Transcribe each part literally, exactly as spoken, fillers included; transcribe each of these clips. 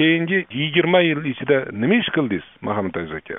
keyingi yigirma yil ichida nima ish qildingiz Muhammad Aziz aka?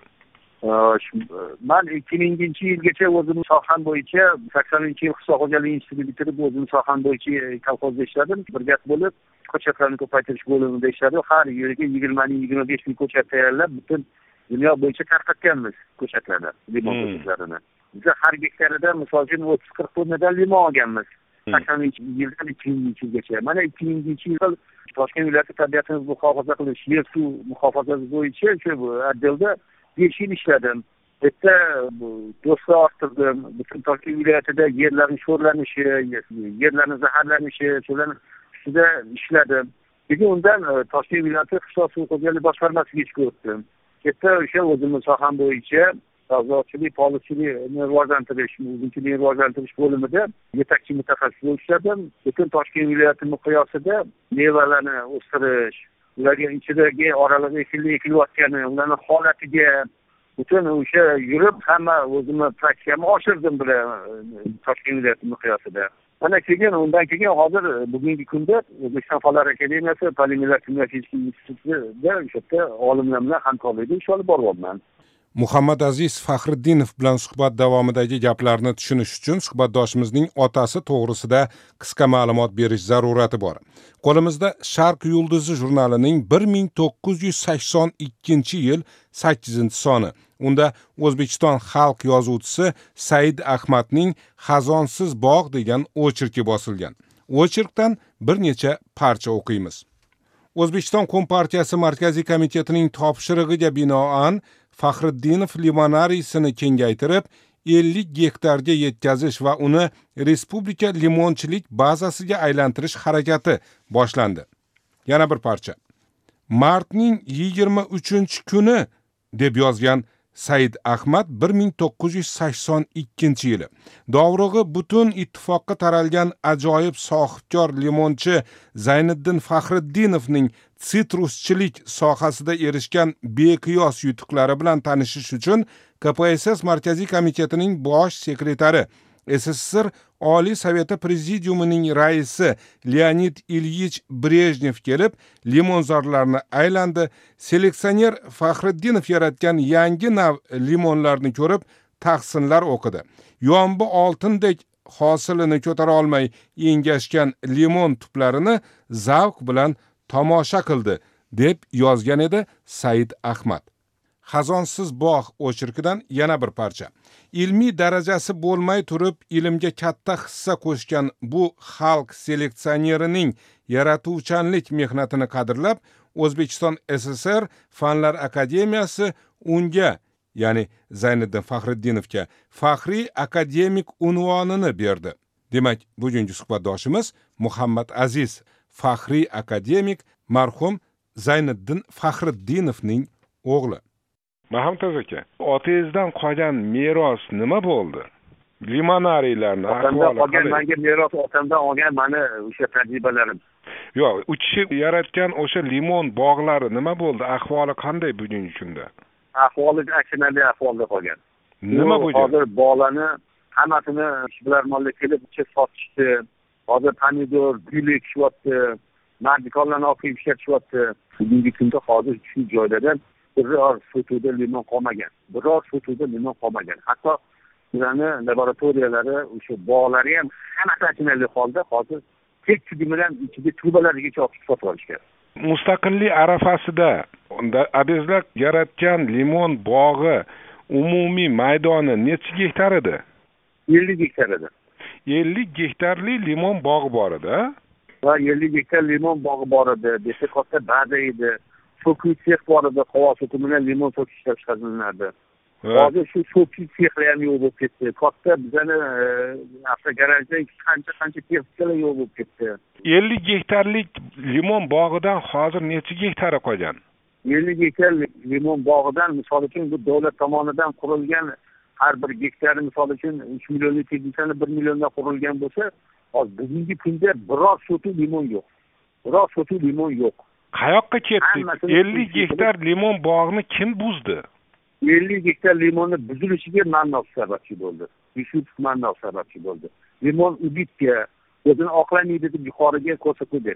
Man ikki minginchi yilgacha o'zim soham bo'yicha saksoninchi yil qishloq xo'jaligi institutini bitirib o'zim soham bo'yicha kolxozda ishladim. Birgat bo'lib ko'chatlarni ko'paytirish bo'limida ishladim. Har yiliga yigirma ming yigirma besh ming ko'chat tayyorlab butun dunyo bo'yicha tarqatganmiz ko'chatlarni, limon ko'chatlarini. Biz har gektarida misol uchun o'ttiz qirq tonnadan limon olganmiz. saksoninchi yildan ikki minginchi yilgacha. Mana ikki minginchi yil Toshkent viloyati tabiatni muhofaza qilish, yer suv muhofazasi bo'yicha shu отделda besh yil ishladim. Bitta do'stlar orttirdim. Butun Toshkent viloyatida yerlarning sho'rlanishi, yerlarning zaharlanishi, shularning ustida ishladim. Keyin undan Toshkent viloyati qishloq suv xo'jaligi boshqarmasiga ishga o'tdim. Katta o'sha o'zimning soham bo'yicha savdochilik, polichilikni rivojlantirish, o'zimchilikni rivojlantirish bo'limida yetakchi mutaxassis bo'lib ishladim. Butun Toshkent viloyati miqyosida mevalarni o'stirish, ularga ichidagi oraliq ekinli ekilayotgani, ularning holatiga butun o'sha yurib hamma o'zimni praktikamni oshirdim bilan Toshkent viloyati miqyosida. Mana keyin undan keyin hozir bugungi kunda O'zbekiston Fanlar akademiyasi Polimerlar kimyo fizika institutida o'sha yerda olimlar bilan hamkorlikda ish olib boryapman. Muhammad Aziz Faxriddinov bilan suhbat davomidagi gaplarni tushunish uchun suhbatdoshimizning otasi to'g'risida qisqa ma'lumot berish zarurati bor. Qo'limizda Sharq yulduzi jurnalining bir ming to'qqiz yuz sakson ikkinchi yil sakkizinchi soni. Unda O'zbekiston xalq yozuvchisi Said Ahmadning Xazonsiz bog' degan o'chirki bosilgan. O'chirkdan bir necha parcha o'qiymiz. O'zbekiston Kompartiyasi Markaziy komitetining topshirig'iga binoan Faxriddinov limonariysini kengaytirib ellik gektarga yetkazish va uni respublika limonchilik bazasiga aylantirish harakati boshlandi. Yana bir parcha. Martning yigirma uchinchi kuni deb yozgan Said Ahmad bir ming to'qqiz yuz sakson ikkinchi yili. Dovrug'i butun ittifoqqa taralgan ajoyib sohibkor limonchi Zayniddin Faxriddinovning sitruschilik sohasida erishgan beqiyos yutuqlari bilan tanishish uchun K P S S Markaziy komitetining bosh sekretari, S S S R Oliy Soveti prezidiumining raisi Leonid Ilyich Brejnev kelib, limonzorlarni aylandi. Seleksioner Faxriddinov yaratgan yangi nav limonlarni ko'rib, tahsinlar o'qidi. Yombi oltindek hosilini ko'tara olmay engashgan limon tuplarini zavq bilan tomosha qildi, deb yozgan edi Said Ahmad. Xazonsiz bog' o'chirkidan yana bir parcha. Ilmiy darajasi bo'lmay turib ilmga katta hissa qo'shgan bu xalq seleksionerining yaratuvchanlik mehnatini qadrlab, O'zbekiston S S R Fanlar akademiyasi unga, ya'ni Zayniddin Faxriddinovga faxriy akademik unvonini berdi. Demak, bugungi suhbatdoshimiz Muhammad Aziz, faxriy akademik marhum Zayniddin Faxriddinovning o'g'li. Muhammad aka, otangizdan qolgan meros nima bo'ldi? Limonariylarni ahvoli qolgan menga meros otamdan olgan mani o'sha tajribalarim. Yo'q, u kishi yaratgan o'sha limon bog'lari nima bo'ldi? Ahvoli qanday bugungi kunda? Ahvoli achinarli ahvolda qolgan. Nima bo'ldi? Hozir bog'larni hammasini ishbilarmonlar kelib ichib sotishdi. Hozir pomidor, gul ekishyapti, mardikorlarni olib ishlatishyapti. Bugungi kunda hozir shu joylardan biror fotoda limon qolmagan. Biror fotoda limon qolmagan. Hatto ularni laboratoriyalari, o'sha bog'lari ham hammasi achinarli holda hozir tek bilan ichiga trubalargacha olib sotib olishgan. Mustaqillik arafasida unda abezlar yaratgan limon bog'i umumiy maydoni necha gektar edi? ellik gektar edi. ellik gektarli limon bog'i bor edi. Va ellik gektar limon bog'i bor edi. Desa katta baza edi. So'kish sex bor edi, qog'oz so'ki bilan limon so'kish ishlab chiqariladi. Hozir shu so'kish sexlar ham yo'q bo'lib ketdi. Katta bizani avtogarajda qancha qancha texnikalar yo'q bo'lib ketdi. ellik gektarlik limon bog'idan hozir necha gektari qolgan? ellik gektar limon bog'idan misol uchun bu davlat tomonidan qurilgan har bir gektar misol uchun uch millionlik texnikani bir milliondan qurilgan bo'lsa, hozir bugungi kunda biror so'tu limon yo'q. Biror so'tu limon yo'q. Qayoqqa ketdi? ellik gektar limon bog'ini kim buzdi? ellik gektar limonni buzilishiga Mannov sababchi bo'ldi. Yusupov Mannov sababchi bo'ldi. Limon ubitga o'zini oqlamaydi deb yuqoriga ko'rsatib bergan.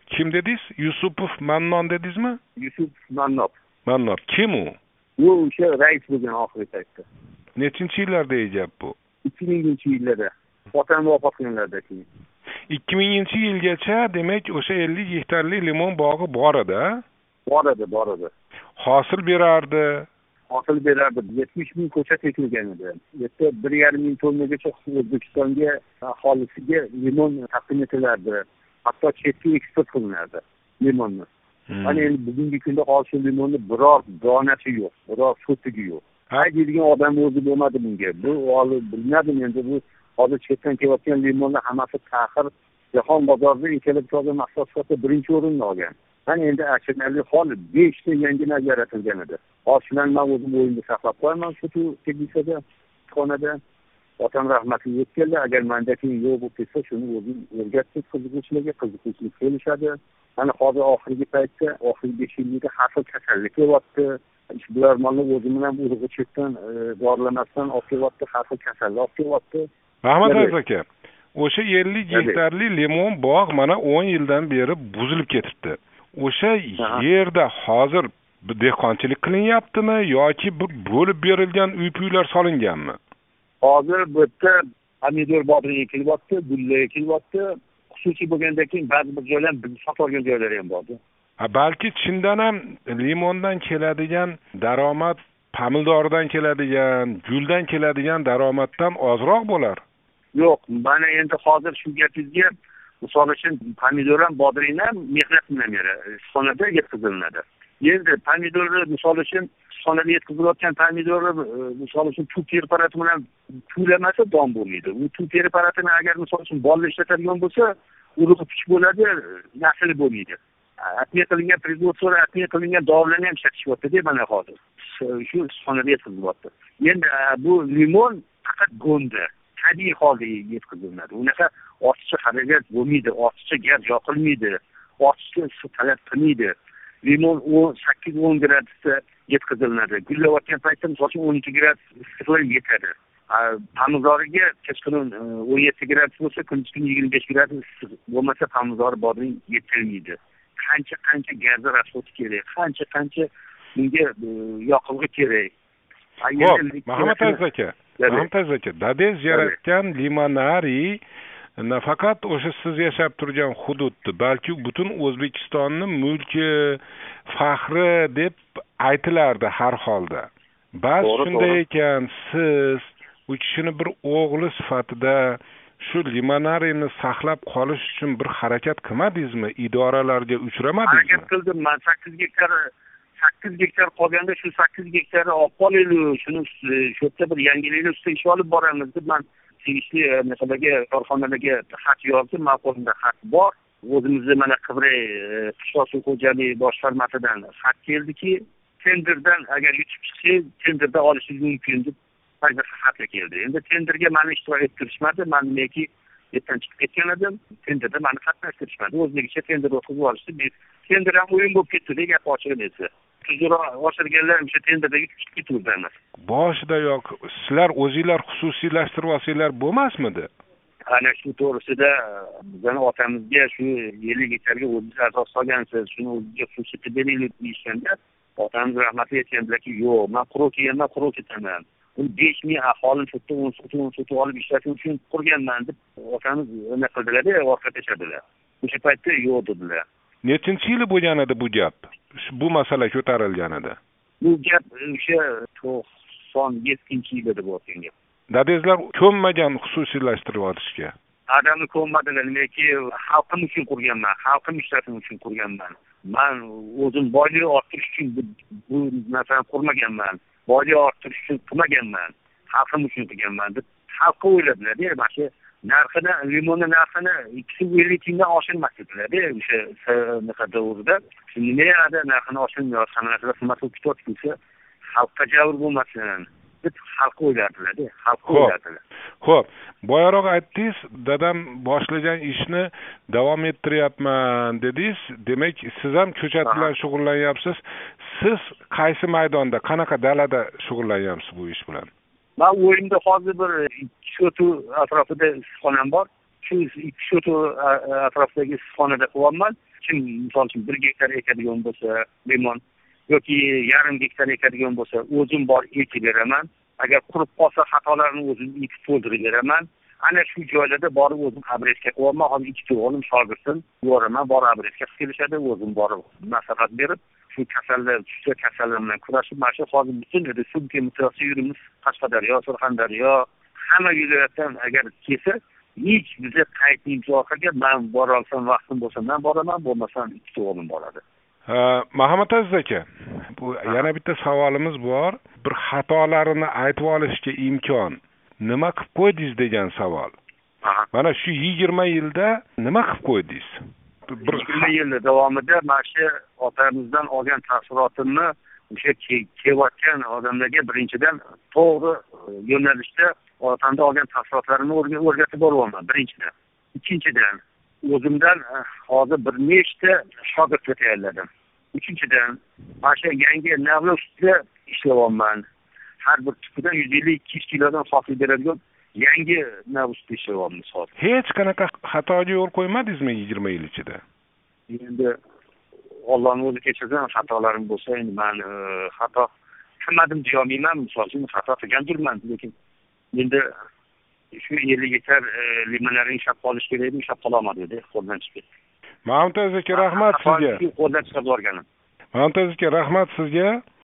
Kim dedingiz? Yusupov Mannon dedingizmi? Yusuf Mannop. Mannop. Kim u? U o'sha rais bo'lgan oxirgi paytda. Nechinchi yillarda gap bu? ikki minginchi yillarda. Otam vafot qilganlarda keyin. ikki minginchi yilgacha demak o'sha ellik gektarlik limon bog'i bor edi. Bor edi, bor edi. Hosil berardi. Hosil berardi. yetmish ming ko'chat ekilgan edi. Yerda bir yarim ming tonnagacha O'zbekistonga aholisiga limon taqdim etilardi. Hatto chetga eksport qilinardi limonni. Mana endi bugungi kunda hozir limonni biror donasi yo'q, biror so'tigi yo'q. Haydigan odam o'zi bo'lmadi bunga. Bu olib bilmadim endi bu hozir chetdan kelayotgan limonlar hammasi ta'xir jahon bozorida ekilib chiqargan mahsulot sifatida birinchi o'rinni olgan. Mana endi achinarli hol besh ta yangi nav yaratilgan edi. Hozirdan men o'zim o'yimda saqlab qo'yaman shu tegishada xonada. Otam rahmatli yetganlar, agar menda keyin yo'q bo'lib ketsa, shuni o'zim o'rgatib qiziquvchilarga qiziquvchilik kelishadi. Mana hozir oxirgi paytda, oxirgi besh yillikda har xil kasallik kelyapti. Ishbilarmonlar o'zi bilan urug'i chetdan dorilamasdan olib kelyapti, har xil kasallik olib kelyapti. Rahmat aka, o'sha ellik gektarli limon bog' mana o'n yildan beri buzilib ketibdi. O'sha yerda hozir dehqonchilik qilinyaptimi yoki bir bo'lib berilgan uy-puylar solinganmi? Hozir bu yerda pomidor bog'i ekilyapti, gullar ekilyapti. Xususiy bo'lgandan keyin ba'zi bir joylar biz sotib olgan joylari ham bor. Ha, balki chindan ham limondan keladigan daromad pomidordan keladigan, guldan keladigan daromaddan ozroq bo'lar. Yo'q, mana endi hozir shu gapingizga misol uchun pomidor ham bodring ham mehnat bilan xonada yetkaziladi. Endi pomidorni misol uchun xonada yetkazilayotgan pomidorni misol uchun tup preparati bilan tulamasa don bo'lmaydi. U tup preparatini agar misol uchun bolli ishlatadigan bo'lsa, urug'i puch bo'ladi, nasli bo'lmaydi. Atmiya qilingan производство, atmiya qilingan dorilarni ham ishlatishyapti-da mana hozir. Shu xonada yetkazilyapti. Endi bu limon faqat go'nda, tabiiy holda yetkaziladi. Unaqa ortiqcha xarajat bo'lmaydi, ortiqcha gaz yoqilmaydi, ortiqcha suv talab qilmaydi. Limon o'n sakkiz o'n gradusda yetkaziladi. Gullayotgan paytda misol uchun o'n ikki gradus issiqlik yetadi. Pomidoriga kechqurun o'n yetti gradus bo'lsa, kunduzgi yigirma besh gradus issiq bo'lmasa pomidor bodring yetilmaydi. Qancha qancha gazi rasxoti kerak, qancha qancha bunga yoqilg'i kerak. Muhammad aka, Muhammad aka, dadez yaratgan limonari nafaqat o'sha siz yashab turgan hududni, balki butun O'zbekistonni mulki, faxri deb aytilardi har holda. Ba'zi shunday ekan, siz u kishini bir o'g'li sifatida shu limonarini saqlab qolish uchun bir harakat qilmadingizmi? Idoralarga uchramadingizmi? Harakat qildim. Men sakkiz gektar sakkiz gektar qolganda shu sakkiz gektarni olib qolaylik, shuni shu yerda bir yangiliklar ustida ish olib boramiz deb men tegishli masalaga, korxonalarga xat yozdim. Men qo'limda xat bor. O'zimizda mana Qibray qishloq suv xo'jaligi boshqarmasidan xat keldiki, tenderdan agar yutib chiqsangiz, tenderda olishingiz mumkin deb qayta xat keldi. Endi tenderga meni ishtirok ettirishmadi. Men neki yerdan chiqib ketgan edim. Tenderda meni qatnashtirishmadi. O'zligicha tender o'tkazib olishdi. Tender ham o'yin bo'lib ketdi, gap ochiq edi. Tuzroq oshirganlar o'sha tenderda yutib chiqib ketuvdilar. Boshidayoq sizlar o'zingizlar xususiylashtirib olsanglar bo'lmasmidi? Ana shu to'g'risida bizning otamizga shu ellik gektarga o'zingiz asos solgansiz, shuni o'zingizga xususiyat beraylik deyishganda, otamiz rahmatli aytganlarki, yo'q, men quruq kelganman, quruq ketaman. besh ming aholi sutni o'n sut o'n sut olib ishlatish uchun qurganman deb otamiz nima qildilar-da, orqa tashadilar. O'sha paytda yo'q dedilar. Nechinchi yili bo'lgan edi bu gap? Bu masala ko'tarilgan edi. Bu gap o'sha to'qson yettinchi yilda bo'lgan gap. Dadezlar ko'nmagan xususiylashtirib olishga. Adamni ko'nmadilar, lekin xalqim uchun qurganman, xalqim ishlatish uchun qurganman. Men o'zim boylik orttirish uchun bu narsani qurmaganman. Boylik orttirish uchun qilmaganman. Xalqim uchun qilganman deb xalqqa o'yladilar-da, mana shu narxini, limonni narxini ikki yuz ellik mingdan oshirmasdilar-da, o'sha sanaqa davrida. Nima narxini oshirmayotgan xonasida xizmat qilib ketsa, xalqqa jabr bo'lmasin deb xalqqa o'yladilar-da, xalqqa o'yladilar. Xo'p, boyaroq aytdingiz, dadam boshlagan ishni davom ettiryapman dedingiz. Demak, siz ham ko'chat bilan shug'ullanyapsiz. Siz qaysi maydonda, qanaqa dalada shug'ullanyapsiz bu ish bilan? Men o'yimda hozir bir ikki shotu atrofida issiqxonam bor. Shu ikki shotu atrofidagi issiqxonada qilyapman. kim misol uchun bir gektar ekadigan bo'lsa limon yoki yarim gektar ekadigan bo'lsa o'zim bor ekib beraman. Agar qurib qolsa xatolarni o'zim ekib to'ldirib beraman. Ana shu joylarda borib o'zim abresga qo'yaman. Hozir ikkita o'g'lim shogirdim. Yo'raman, borib abresga kelishadi, o'zim borib maslahat berib, shu kasallar, tushga kasallar bilan kurashib, mana shu hozir butun respublika miqyosida yurimiz, Qashqadaryo, Surxondaryo, hamma viloyatdan agar kelsa, hech biza qayd imzo qilgan, men bora olsam, vaqtim bo'lsa, men boraman, bo'lmasam ikkita o'g'lim boradi. Ha, Muhammad Aziz aka, bu yana bitta savolimiz bor. Bir xatolarini aytib olishga imkon. Nima qilib qo'ydingiz degan savol. Mana shu yigirma yilda nima qilib qo'ydingiz? Bir yigirma yil davomida mana shu otamizdan olgan taassurotimni o'sha kelayotgan odamlarga birinchidan to'g'ri yo'nalishda otamdan olgan taassurotlarimni o'rgatib boryapman birinchidan. Ikkinchidan o'zimdan hozir bir nechta shogirdlar tayyorladim. Uchinchidan mana shu yangi navli ustida ishlayapman. Har bir tupidan yuz ellik ikki yuz kilodan hosil beradigan yangi navli ustida ishlayapmiz hozir. Hech qanaqa xatoga yo'l qo'ymadingizmi yigirma yil ichida? Endi Allohning o'zi kechirsin, xatolarim bo'lsa, endi men xato qilmadim deya olmayman. Misol uchun xato qilgandirman, lekin endi shu ellik gektar limonlarni ishab qolish kerak edi, ishab qololmadi edi, qo'ldan chiqib ketdi. Mahmud aka, rahmat sizga. Qo'ldan chiqarib yuborganim. Mahmud aka, rahmat sizga.